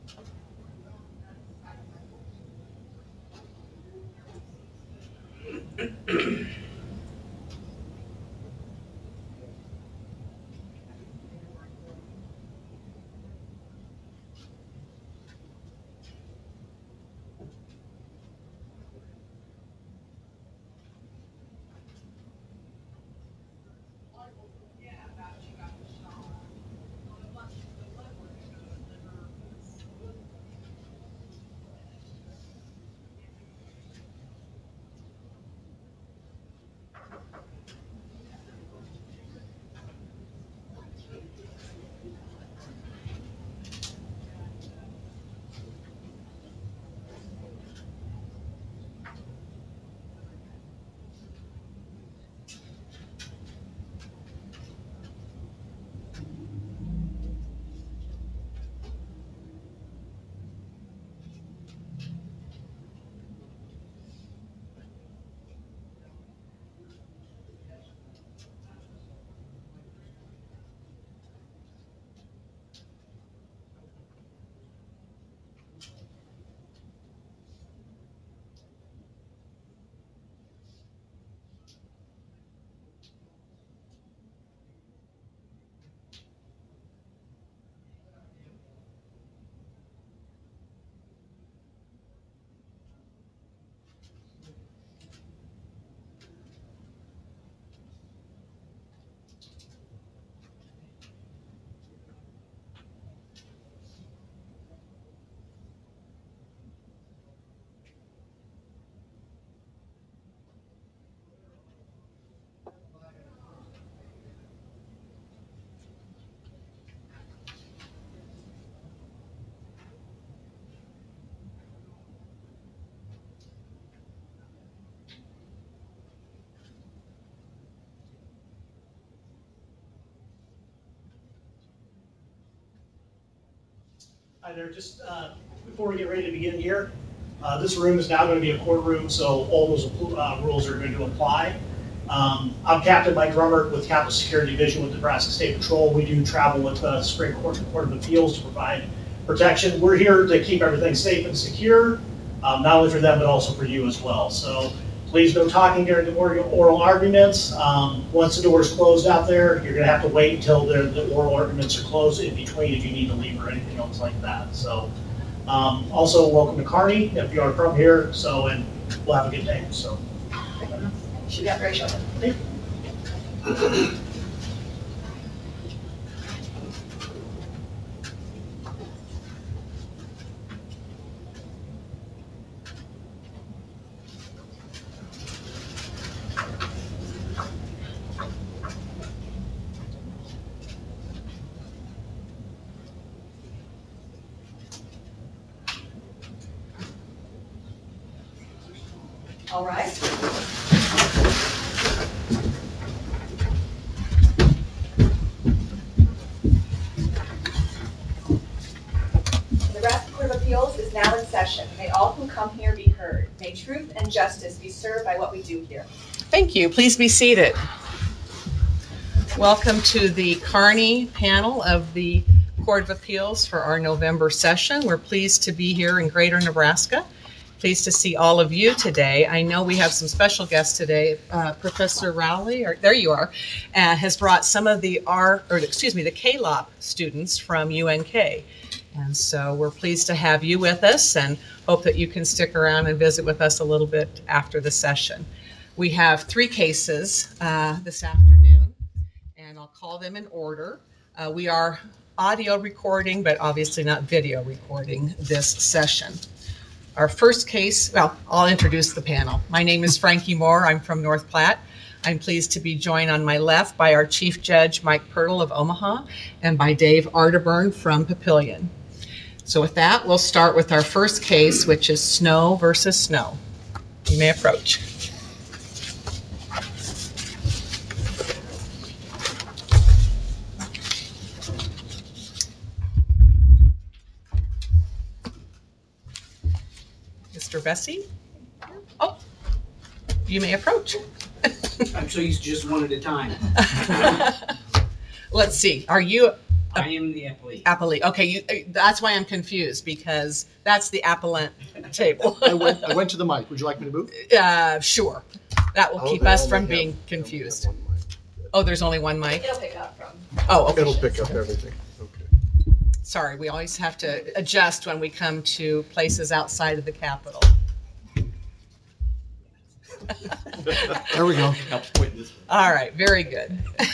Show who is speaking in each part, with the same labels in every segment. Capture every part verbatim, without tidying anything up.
Speaker 1: Hi there. Just uh, before we get ready to begin here, uh, this room is now going to be a courtroom, so all those uh, rules are going to apply. Um, I'm Captain Mike Drummert with Capital Security Division with Nebraska State Patrol. We do travel with the Supreme Court Court of Appeals to provide protection. We're here to keep everything safe and secure, um, not only for them, but also for you as well. So please no talking during the oral arguments. Um, once the door is closed out there, you're going to have to wait until the, the oral arguments are closed in between if you need to leave or anything else like that. So um, also welcome to Kearney if you are from here. So, and we'll have a good day. So
Speaker 2: should be out very shortly.
Speaker 1: Thank you.
Speaker 2: All right. The Nebraska Court of Appeals is now in session. May all who come here be heard. May truth and justice be served by what we do here.
Speaker 3: Thank you. Please be seated. Welcome to the Kearney panel of the Court of Appeals for our November session. We're pleased to be here in Greater Nebraska. Pleased to see all of you today. I know we have some special guests today. Uh, Professor Rowley, or there you are, uh, has brought some of the R, or excuse me, the K L O P students from U N K. And so we're pleased to have you with us and hope that you can stick around and visit with us a little bit after the session. We have three cases uh, this afternoon, and I'll call them in order. Uh, we are audio recording, but obviously not video recording this session. Our first case, well, I'll introduce the panel. My name is Frankie Moore. I'm from North Platte. I'm pleased to be joined on my left by our Chief Judge, Mike Pirtle of Omaha, and by Dave Arterburn from Papillion. So with that, we'll start with our first case, which is Snow versus Snow. You may approach. Mister Bessie? Oh, you may approach.
Speaker 4: I'm so used to just one at a time.
Speaker 3: Let's see. Are you
Speaker 4: I am the applicant.
Speaker 3: Appellee. Okay, you, uh, that's why I'm confused, because that's the appellant table.
Speaker 5: I went, I went to the mic. Would you like me to move?
Speaker 3: Uh, sure. That will
Speaker 5: Oh,
Speaker 3: keep
Speaker 5: they
Speaker 3: us
Speaker 5: only
Speaker 3: from
Speaker 5: have-
Speaker 3: being
Speaker 5: they only
Speaker 3: confused.
Speaker 5: have one mic.
Speaker 3: Oh, there's only one mic?
Speaker 2: It'll pick up from.
Speaker 3: Oh, okay.
Speaker 5: It'll pick up everything. Okay.
Speaker 3: Sorry, we always have to adjust when we come to places outside of the Capitol.
Speaker 5: There we go.
Speaker 4: Helps point this way.
Speaker 3: All right, very good.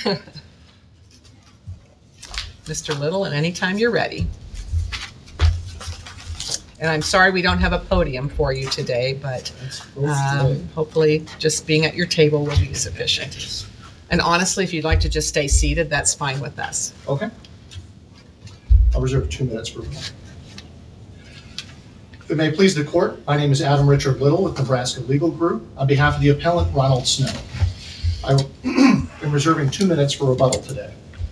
Speaker 3: Mister Little, and anytime you're ready. And I'm sorry we don't have a podium for you today, but um, hopefully just being at your table will be sufficient. And honestly, if you'd like to just stay seated, that's fine with us.
Speaker 5: Okay. I'll reserve two minutes for. If it may please the court, my name is Adam Richard Little with Nebraska Legal Group. On behalf of the appellant, Ronald Snow, I am reserving two minutes for rebuttal today.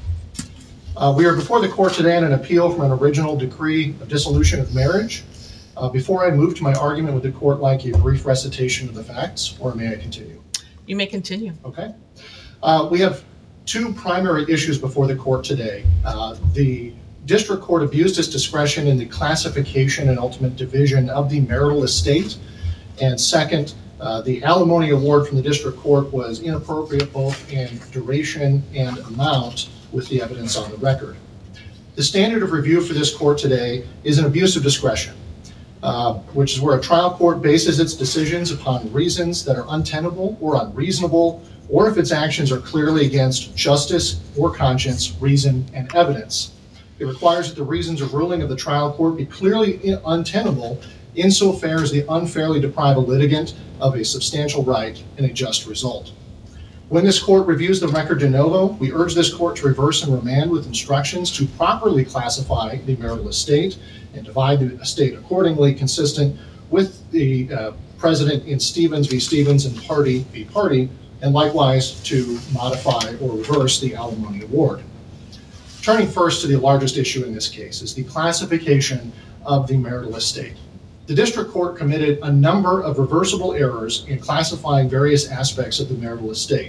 Speaker 5: Uh, we are before the court today on an appeal from an original decree of dissolution of marriage. Uh, before I move to my argument with the court, I'd like a brief recitation of the facts, or may I continue?
Speaker 3: You may continue.
Speaker 5: Okay. Uh, we have two primary issues before the court today. Uh, the district court abused its discretion in the classification and ultimate division of the marital estate. And second, uh, the alimony award from the district court was inappropriate both in duration and amount with the evidence on the record. The standard of review for this court today is an abuse of discretion, uh, which is where a trial court bases its decisions upon reasons that are untenable or unreasonable, or if its actions are clearly against justice or conscience, reason, and evidence. It requires that the reasons of ruling of the trial court be clearly untenable insofar as they unfairly deprive a litigant of a substantial right and a just result. When this court reviews the record de novo, we urge this court to reverse and remand with instructions to properly classify the marital estate and divide the estate accordingly, consistent with the uh, precedent in Stevens v. Stevens and Party v. Party, and likewise to modify or reverse the alimony award. Turning first to the largest issue in this case is the classification of the marital estate. The district court committed a number of reversible errors in classifying various aspects of the marital estate.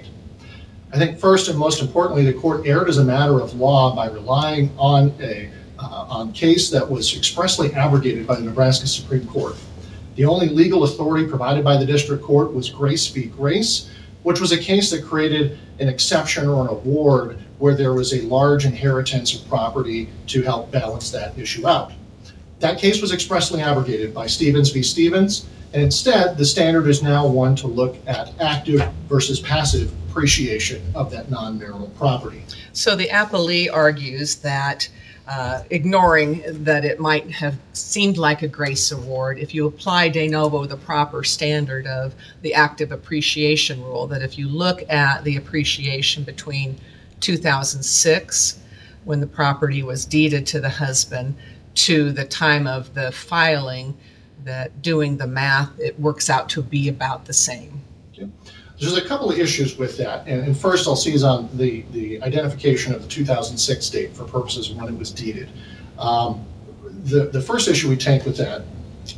Speaker 5: I think first and most importantly, the court erred as a matter of law by relying on a uh, on case that was expressly abrogated by the Nebraska Supreme Court. The only legal authority provided by the district court was Grace v. Grace, which was a case that created an exception or an award where there was a large inheritance of property to help balance that issue out. That case was expressly abrogated by Stevens v. Stevens, and instead the standard is now one to look at active versus passive appreciation of that non-marital property.
Speaker 3: So the appellee argues that uh, ignoring that it might have seemed like a grace award, if you apply de novo the proper standard of the active appreciation rule, that if you look at the appreciation between two thousand six, when the property was deeded to the husband, to the time of the filing, that doing the math, it works out to be about the same.
Speaker 5: Okay. There's a couple of issues with that, and, and first I'll seize on the, the identification of the two thousand six date for purposes of when it was deeded. Um, the, the first issue we take with that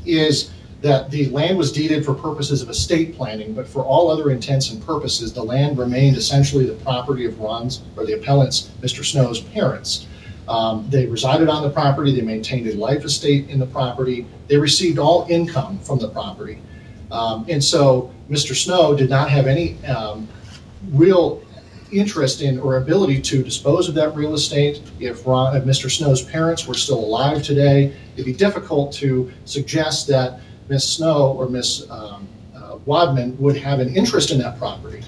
Speaker 5: is that the land was deeded for purposes of estate planning, but for all other intents and purposes, the land remained essentially the property of Ron's, or the appellant's, Mister Snow's parents. Um, they resided on the property, they maintained a life estate in the property, they received all income from the property. Um, and so Mister Snow did not have any um, real interest in or ability to dispose of that real estate. If, Ron, if Mister Snow's parents were still alive today, it'd be difficult to suggest that Miz Snow or Miz Um, uh, Wadman would have an interest in that property.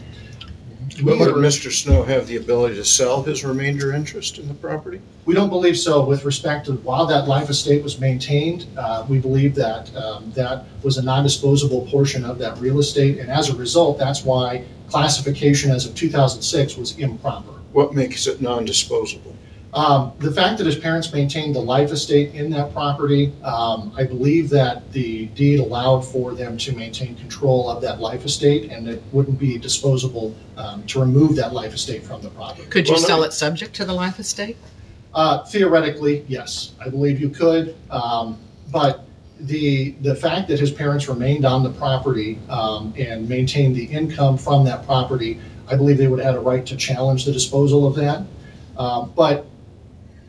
Speaker 6: But would Mister Snow have the ability to sell his remainder interest in the property?
Speaker 5: We don't believe so with respect to while that life estate was maintained. Uh, we believe that um, that was a non-disposable portion of that real estate, and as a result, that's why classification as of two thousand six was improper.
Speaker 6: What makes it non-disposable?
Speaker 5: Um, the fact that his parents maintained the life estate in that property, um, I believe that the deed allowed for them to maintain control of that life estate, and it wouldn't be disposable um, to remove that life estate from the property.
Speaker 3: Could you
Speaker 6: Well, no-
Speaker 3: sell it subject to the life estate?
Speaker 5: Uh, theoretically, yes, I believe you could, um, but the the fact that his parents remained on the property um, and maintained the income from that property, I believe they would have had a right to challenge the disposal of that. Um, but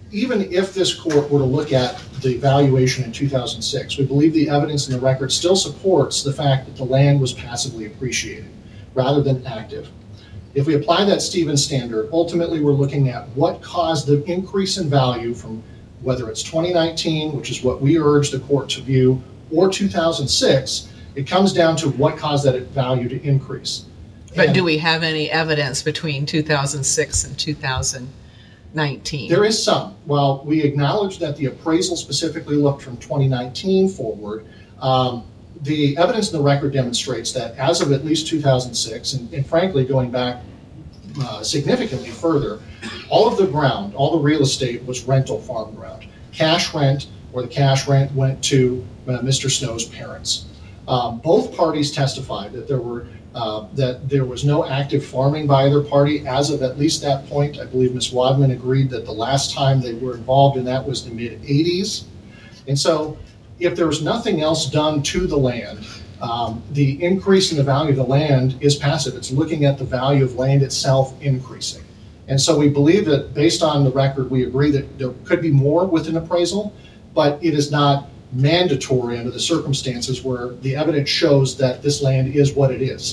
Speaker 5: even if this court were to look at the valuation in two thousand six, we believe the evidence in the record still supports the fact that the land was passively appreciated rather than active. If we apply that Stevens standard, ultimately we're looking at what caused the increase in value from whether it's twenty nineteen, which is what we urge the court to view, or two thousand six, it comes down to what caused that value to increase.
Speaker 3: But
Speaker 5: And
Speaker 3: do we have any evidence between two thousand six and two thousand nineteen?
Speaker 5: There is some. While we acknowledge that the appraisal specifically looked from twenty nineteen forward, um, the evidence in the record demonstrates that as of at least two thousand six, and, and frankly going back uh, significantly further, all of the ground, all the real estate was rental farm ground. Cash rent, or the cash rent went to uh, Mister Snow's parents. Um, both parties testified that there were uh, that there was no active farming by either party as of at least that point. I believe Miz Wadman agreed that the last time they were involved in that was the mid eighties. And so if there was nothing else done to the land, um, the increase in the value of the land is passive. It's looking at the value of land itself increasing. And so we believe that based on the record, we agree that there could be more with an appraisal, but it is not mandatory under the circumstances where the evidence shows that this land is what it is.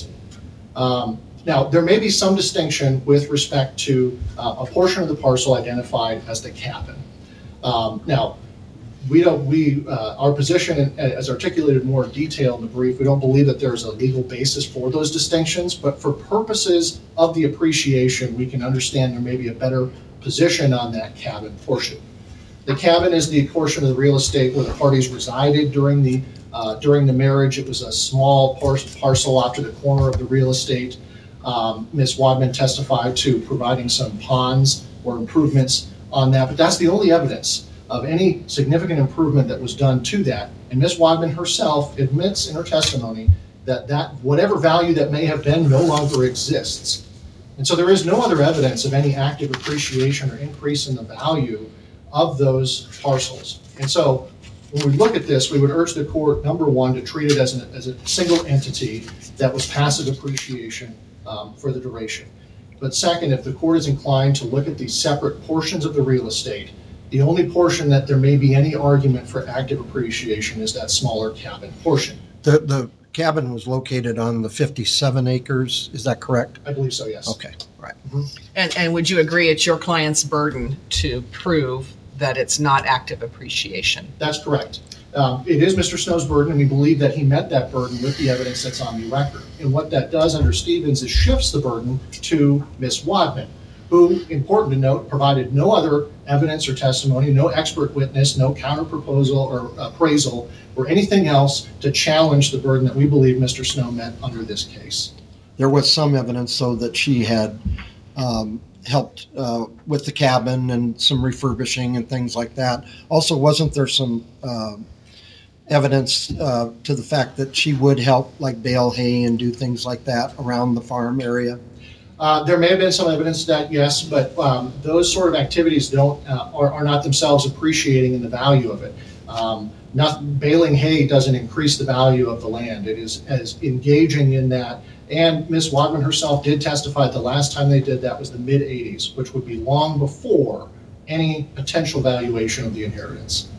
Speaker 5: Um, now, there may be some distinction with respect to uh, a portion of the parcel identified as the cabin. Um, now, we don't, we, uh, our position as articulated in more detail in the brief, we don't believe that there's a legal basis for those distinctions, but for purposes of the appreciation, we can understand there may be a better position on that cabin portion. The cabin is the portion of the real estate where the parties resided during the uh, during the marriage. It was a small par- parcel off to the corner of the real estate. Um, Miz Wadman testified to providing some ponds or improvements on that, but that's the only evidence of any significant improvement that was done to that. And Miz Wadman herself admits in her testimony that that whatever value that may have been no longer exists. And so there is no other evidence of any active appreciation or increase in the value of those parcels. And so when we look at this, we would urge the court, number one, to treat it as, an, as a single entity that was passive appreciation um, for the duration. But second, if the court is inclined to look at these separate portions of the real estate, the only portion that there may be any argument for active appreciation is that smaller cabin portion.
Speaker 4: The, the cabin was located on the fifty-seven acres, is that correct?
Speaker 5: I believe so, yes.
Speaker 4: Okay, right.
Speaker 3: And, and would you agree it's your client's burden to prove that it's not active appreciation?
Speaker 5: That's correct. Um, it is Mister Snow's burden, and we believe that he met that burden with the evidence that's on the record. And what that does under Stevens is shifts the burden to Miz Wadman, who, important to note, provided no other evidence or testimony, no expert witness, no counter-proposal or appraisal, or anything else to challenge the burden that we believe Mister Snow met under this case.
Speaker 4: There was some evidence, though, that she had um, helped uh, with the cabin and some refurbishing and things like that. Also, wasn't there some uh, evidence uh, to the fact that she would help, like bale hay and do things like that around the farm area?
Speaker 5: Uh, there may have been some evidence of that, yes, but um, those sort of activities don't uh, are, are not themselves appreciating in the value of it. Um, not baling hay doesn't increase the value of the land. It is as engaging in that. And Miz Wadman herself did testify the last time they did that was the mid eighties, which would be long before any potential valuation of the inheritance.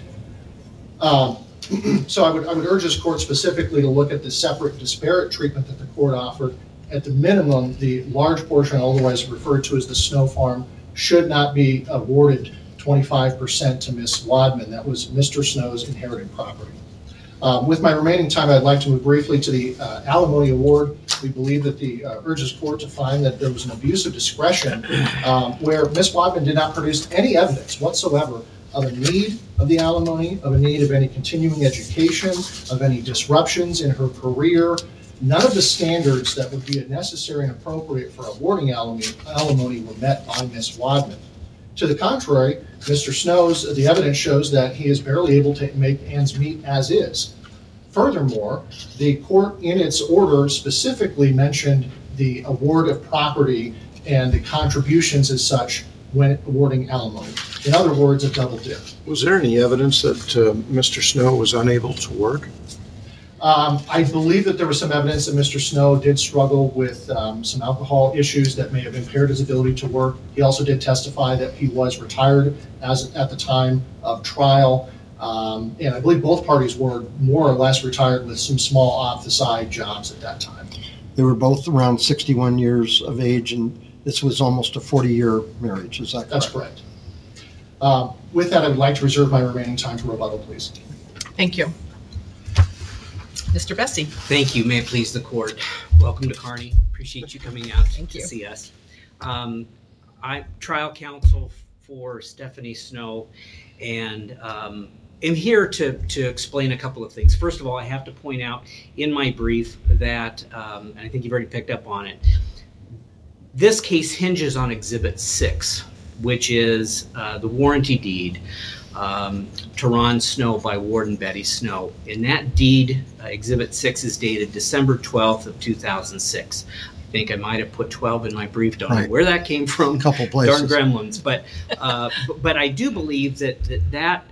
Speaker 5: Um, so I would, I would urge this court specifically to look at the separate disparate treatment that the court offered. At the minimum, the large portion, otherwise referred to as the Snow Farm, should not be awarded twenty-five percent to Miz Wadman. That was Mister Snow's inherited property. Um, with my remaining time, I'd like to move briefly to the uh, alimony award. We believe that the uh, urges court to find that there was an abuse of discretion um, where Miz Wadman did not produce any evidence whatsoever of a need of the alimony, of a need of any continuing education, of any disruptions in her career. None of the standards that would be necessary and appropriate for awarding alimony, alimony were met by Miz Wadman. To the contrary, Mister Snow's, the evidence shows that he is barely able to make ends meet as is. Furthermore, the court in its order specifically mentioned the award of property and the contributions as such when awarding alimony. In other words, a double dip.
Speaker 6: Was there any evidence that uh, Mister Snow was unable to work?
Speaker 5: Um, I believe that there was some evidence that Mister Snow did struggle with um, some alcohol issues that may have impaired his ability to work. He also did testify that he was retired as at the time of trial. Um, and I believe both parties were more or less retired with some small off-the-side jobs at that time.
Speaker 4: They were both around sixty-one years of age, and this was almost a forty-year marriage. Is that correct?
Speaker 5: That's correct. Uh, with that, I would like to reserve my remaining time for rebuttal, please.
Speaker 3: Thank you. Mister Bessie.
Speaker 7: Thank you. May it please the court. Welcome to Kearney. Appreciate you coming out
Speaker 3: Thank
Speaker 7: to
Speaker 3: you.
Speaker 7: see us. Um, I'm trial counsel for Stephanie Snow, and um, I'm here to, to explain a couple of things. First of all, I have to point out in my brief that, um, and I think you've already picked up on it, this case hinges on Exhibit six, which is uh, the warranty deed um, to Ron Snow by Warden Betty Snow. In that deed, uh, Exhibit six is dated December twelfth of two thousand six. I think I might have put twelve in my brief. Don't
Speaker 4: Right.
Speaker 7: know where that came from.
Speaker 4: A couple places.
Speaker 7: Darn gremlins. But, uh, but, but I do believe that that, that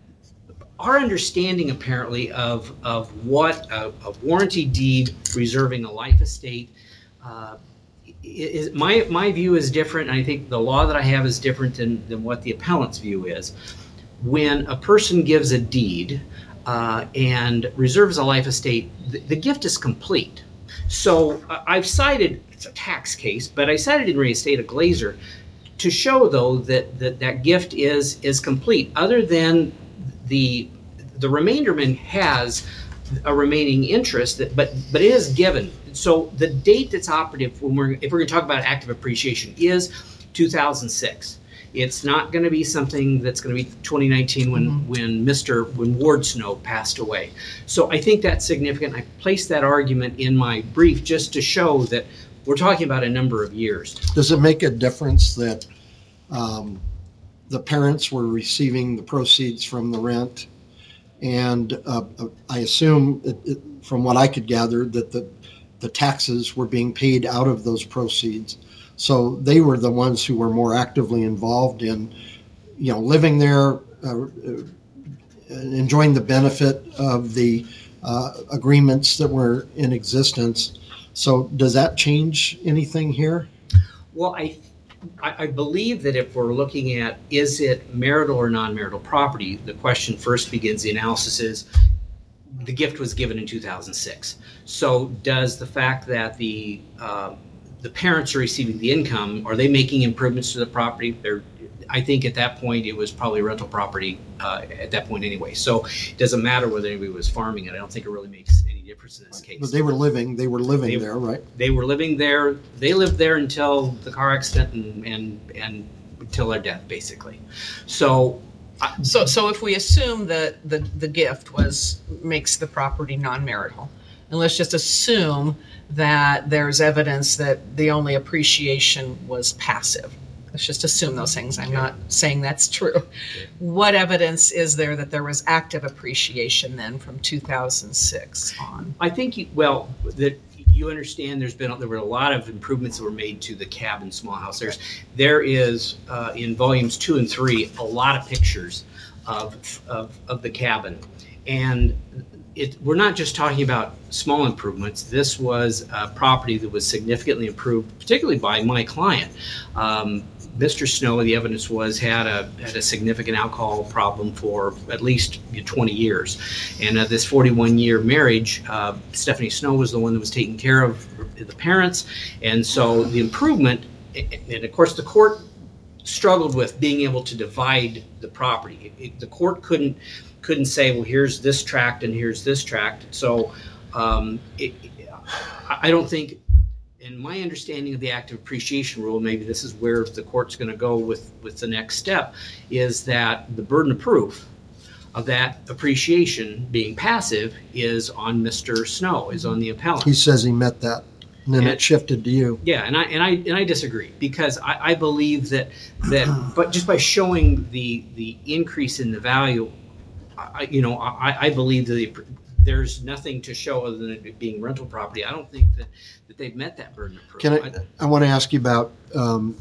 Speaker 7: our understanding apparently of, of what a, a warranty deed reserving a life estate uh, is, my, my view is different. And I think the law that I have is different than, than what the appellant's view is. When a person gives a deed uh, and reserves a life estate, the, the gift is complete. So uh, I've cited, it's a tax case, but I cited in re estate of Glazer to show, though, that that, that gift is is complete, other than the the remainderman has a remaining interest, that, but but it is given. So the date that's operative when we're if we're going to talk about active appreciation is two thousand six. It's not going to be something that's going to be twenty nineteen when
Speaker 3: Mhm.
Speaker 7: when Mister when Ward Snow passed away. So I think that's significant. I placed that argument in my brief just to show that we're talking about a number of years.
Speaker 4: Does it make a difference that um, the parents were receiving the proceeds from the rent? And uh, I assume, it, it, from what I could gather, that the, the taxes were being paid out of those proceeds. So they were the ones who were more actively involved in, you know, living there, uh, uh, enjoying the benefit of the uh, agreements that were in existence. So does that change anything here?
Speaker 7: Well, I, I I believe that if we're looking at is it marital or non-marital property, the question first begins, the analysis is the gift was given in two thousand six. So does the fact that the uh, the parents are receiving the income, are they making improvements to the property? They're, I think at that point it was probably rental property uh, at that point anyway. So it doesn't matter whether anybody was farming it. I don't think it really makes any difference in this case.
Speaker 4: But they were living, they were living
Speaker 7: They-
Speaker 4: there, right?
Speaker 7: They were living there. They lived there until the car accident and and, and until their death, basically. So
Speaker 3: So, so if we assume that the, the gift was, makes the property non-marital, and let's just assume that there's evidence that the only appreciation was passive. Let's just assume those things. I'm not saying that's true. What evidence is there that there was active appreciation then from two thousand six on?
Speaker 7: I think, you, well, that you understand there's been, there were a lot of improvements that were made to the cabin small house. There's, there is, uh, in volumes two and three, a lot of pictures of, of, of the cabin. And it, we're not just talking about small improvements. This was a property that was significantly improved, particularly by my client. Um, Mister Snow, the evidence was, had a had a significant alcohol problem for at least twenty years. And uh, this forty-one year marriage, uh, Stephanie Snow was the one that was taking care of the parents. And so the improvement, and of course the court struggled with being able to divide the property. It, it, the court couldn't couldn't say, well, here's this tract and here's this tract. So um, it, I don't think, in my understanding of the active appreciation rule, maybe this is where the court's going to go with, with the next step, is that the burden of proof of that appreciation being passive is on Mister Snow, is on the appellant.
Speaker 4: He says he met that, and then
Speaker 7: And-
Speaker 4: it shifted to you.
Speaker 7: Yeah, and I and I and I disagree, because I, I believe that that but just by showing the the increase in the value, I, you know, I, I believe that the, there's nothing to show other than it being rental property. I don't think that, that they've met that burden of proof.
Speaker 4: Can I, I want to ask you about um,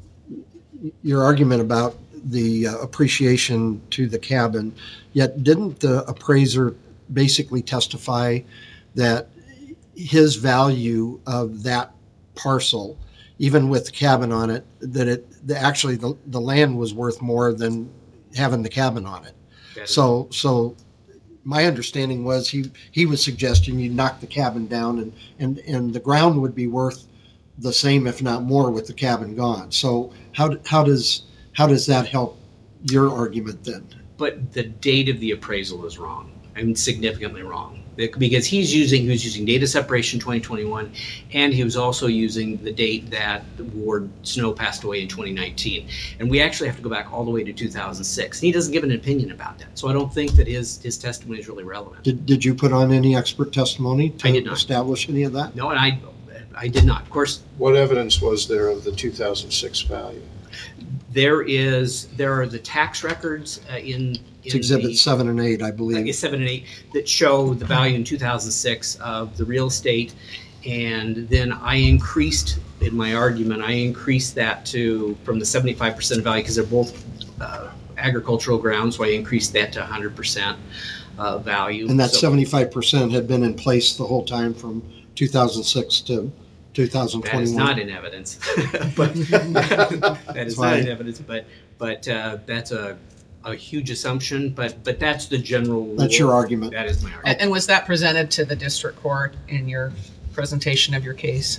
Speaker 4: your argument about the uh, appreciation to the cabin, yet didn't the appraiser basically testify that his value of that parcel, even with the cabin on it, that it, that actually the, the land was worth more than having the cabin on it.
Speaker 7: That is-
Speaker 4: So, so my understanding was he, he was suggesting you knock the cabin down and, and, and the ground would be worth the same, if not more, with the cabin gone. So how, how does, how does that help your argument then?
Speaker 7: But the date of the appraisal is wrong. I mean, significantly wrong. Because he's using, he was using data separation twenty twenty-one, and he was also using the date that Ward Snow passed away in twenty nineteen. And we actually have to go back all the way to two thousand six. He doesn't give an opinion about that. So I don't think that his, his testimony is really relevant.
Speaker 4: Did, did you put on any expert testimony
Speaker 7: I did
Speaker 4: to
Speaker 7: not.
Speaker 4: establish any of that?
Speaker 7: No, and I, I did not. Of course,
Speaker 6: What evidence was there of the two thousand six value?
Speaker 7: there is, there are the tax records uh, in.
Speaker 4: It's
Speaker 7: in
Speaker 4: exhibit
Speaker 7: the-
Speaker 4: seven and eight, I
Speaker 7: I
Speaker 4: believe.
Speaker 7: guess seven and eight, that show the value in two thousand six of the real estate. And then I increased, in my argument, I increased that to, from the seventy-five percent value, because they're both uh, agricultural grounds, so I increased that to one hundred percent uh, value.
Speaker 4: And that
Speaker 7: So
Speaker 4: seventy-five percent had been in place the whole time from two thousand six to two thousand
Speaker 7: That is
Speaker 4: twenty-one.
Speaker 7: not in evidence. But that is not in
Speaker 4: Fine.
Speaker 7: evidence, but, but uh, that's a, a huge assumption, but, but that's the general rule.
Speaker 4: That's your argument.
Speaker 7: That is my
Speaker 3: And
Speaker 7: argument.
Speaker 3: and was that presented to the district court in your presentation of your case?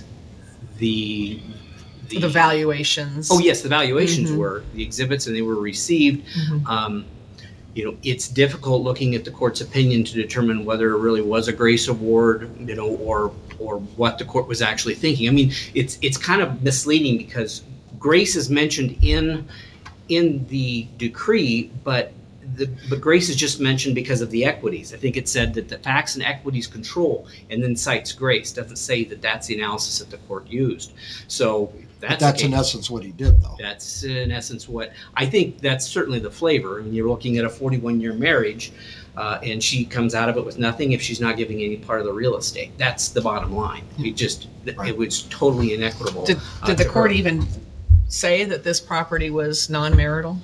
Speaker 7: The,
Speaker 3: The valuations?
Speaker 7: Oh, yes, the valuations
Speaker 3: Mhm.
Speaker 7: were, the exhibits, and they were received.
Speaker 3: Mhm.
Speaker 7: Um, You know, it's difficult looking at the court's opinion to determine whether it really was a grace award, you know, or, or what the court was actually thinking. I mean, it's, it's kind of misleading because grace is mentioned in, in the decree, but the, but grace is just mentioned because of the equities. I think it said that the facts and equities control, and then cites grace. Doesn't say that that's the analysis that the court used. So
Speaker 4: But
Speaker 7: that's.
Speaker 4: that's
Speaker 7: the
Speaker 4: in
Speaker 7: case.
Speaker 4: essence what he did, though.
Speaker 7: That's in essence what, I think that's certainly the flavor. When you're looking at a forty-one year marriage, uh, and she comes out of it with nothing if she's not giving any part of the real estate. That's the bottom line. It just,
Speaker 4: Right.
Speaker 7: it was totally inequitable.
Speaker 3: Did,
Speaker 7: uh,
Speaker 3: did the
Speaker 7: to
Speaker 3: court
Speaker 7: her.
Speaker 3: even say that this property was non-marital?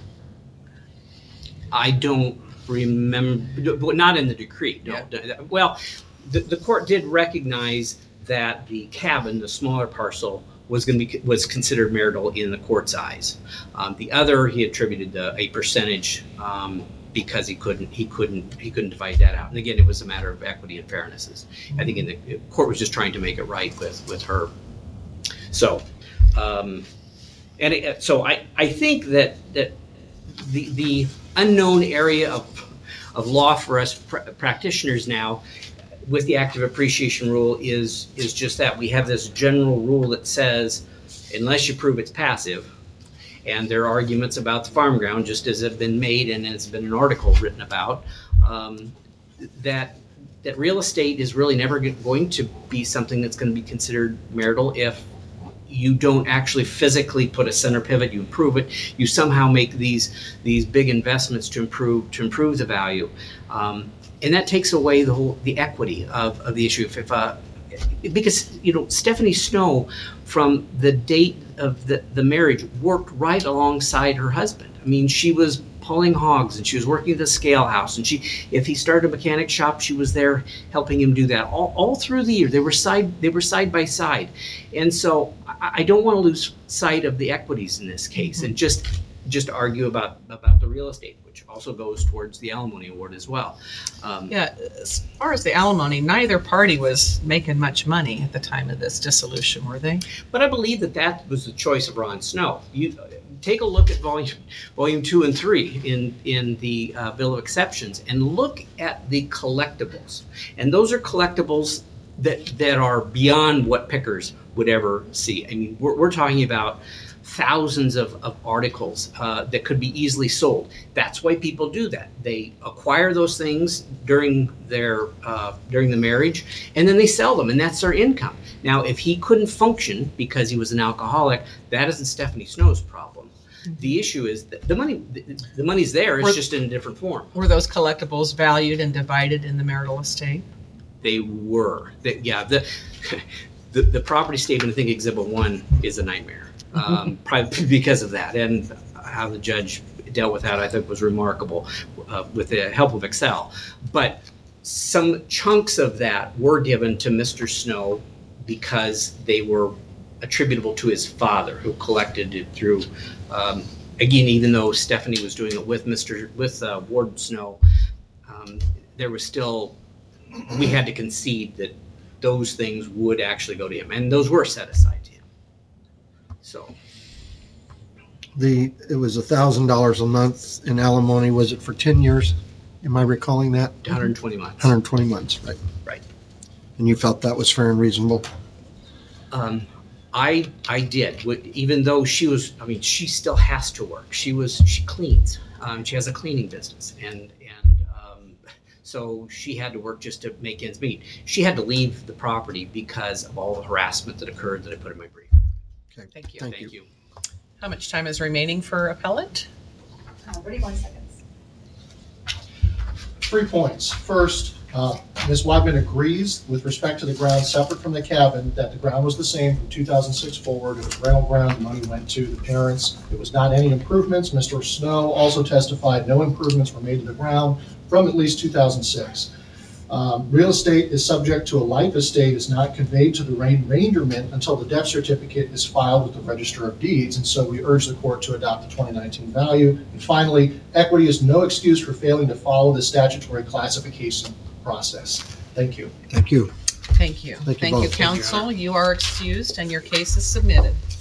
Speaker 7: I don't remember, but not in the decree, no. Well, the, the court did recognize that the cabin, the smaller parcel, was going to be, was considered marital in the court's eyes. Um, the other, he attributed the, a percentage, um, because he couldn't, he couldn't, he couldn't divide that out. And again, it was a matter of equity and fairnesses. I think in the, the court was just trying to make it right with, with her. So, um, and it, so I, I think that, that the, the unknown area of, of law for us pr- practitioners now with the active appreciation rule is, is just that. We have this general rule that says, unless you prove it's passive, and there are arguments about the farm ground, just as have been made and has been an article written about, um, that, that real estate is really never go- going to be something that's going to be considered marital if you don't actually physically put a center pivot, you improve it, you somehow make these these big investments to improve to improve the value, um, and that takes away the whole the equity of, of the issue. If, if uh, because you know Stephanie Snow, from the date of the the marriage, worked right alongside her husband. I mean, she was pulling hogs and she was working at the scale house, and she if he started a mechanic shop, she was there helping him do that all, all through the year. They were side they were side by side, and so I, I don't want to lose sight of the equities in this case and just just argue about about the real estate, which also goes towards the alimony award as well. Um,
Speaker 3: Yeah, as far as the alimony, neither party was making much money at the time of this dissolution, were they?
Speaker 7: But I believe that that was the choice of Ron Snow. You take a look at volume, volume two and three in in the uh, Bill of Exceptions, and look at the collectibles. And those are collectibles that that are beyond what pickers would ever see. I mean, we're, we're talking about thousands of, of articles uh, that could be easily sold. That's why people do that. They acquire those things during their uh, during the marriage, and then they sell them, and that's their income. Now, if he couldn't function because he was an alcoholic, that isn't Stephanie Snow's problem. The issue is that the money, the, the money's there. It's
Speaker 3: Were-
Speaker 7: just in a different form.
Speaker 3: Were those collectibles valued and divided in the marital estate?
Speaker 7: They were. They, yeah. The, the the property statement, I think Exhibit One, is a nightmare. Um, probably because of that, and how the judge dealt with that, I think, was remarkable uh, with the help of Excel. But some chunks of that were given to Mister Snow because they were attributable to his father, who collected it through, um, again, even though Stephanie was doing it with Mister with uh, Ward Snow, um, there was still, we had to concede that those things would actually go to him, and those were set aside to him. So
Speaker 4: The, it was a thousand dollars a month in alimony. Was it for ten years? Am I recalling that?
Speaker 7: one hundred twenty months.
Speaker 4: one hundred twenty months, right?
Speaker 7: Right.
Speaker 4: And you felt that was fair and reasonable?
Speaker 7: Um, I I did. Wh- Even though she was, I mean, she still has to work. She was she cleans. Um, she has a cleaning business, and and um, so she had to work just to make ends meet. She had to leave the property because of all the harassment that occurred that I put in my brief.
Speaker 4: Okay.
Speaker 3: Thank you.
Speaker 4: Thank
Speaker 7: Thank
Speaker 4: you.
Speaker 7: you.
Speaker 3: How much time is remaining for appellate?
Speaker 2: Uh, thirty-one seconds.
Speaker 5: Three points. First, uh, Miz Weidman agrees with respect to the ground separate from the cabin, that the ground was the same from two thousand six forward. It was rental ground, the money went to the parents. It was not any improvements. Mister Snow also testified no improvements were made to the ground from at least two thousand six. Um, Real estate is subject to a life estate is not conveyed to the remainderment until the death certificate is filed with the Register of Deeds, and so we urge the court to adopt the twenty nineteen value. And finally, equity is no excuse for failing to follow the statutory classification process. Thank you.
Speaker 4: Thank you.
Speaker 3: Thank you.
Speaker 4: Thank you
Speaker 3: Thank you,
Speaker 4: both.
Speaker 3: counsel. You are excused and your case is submitted.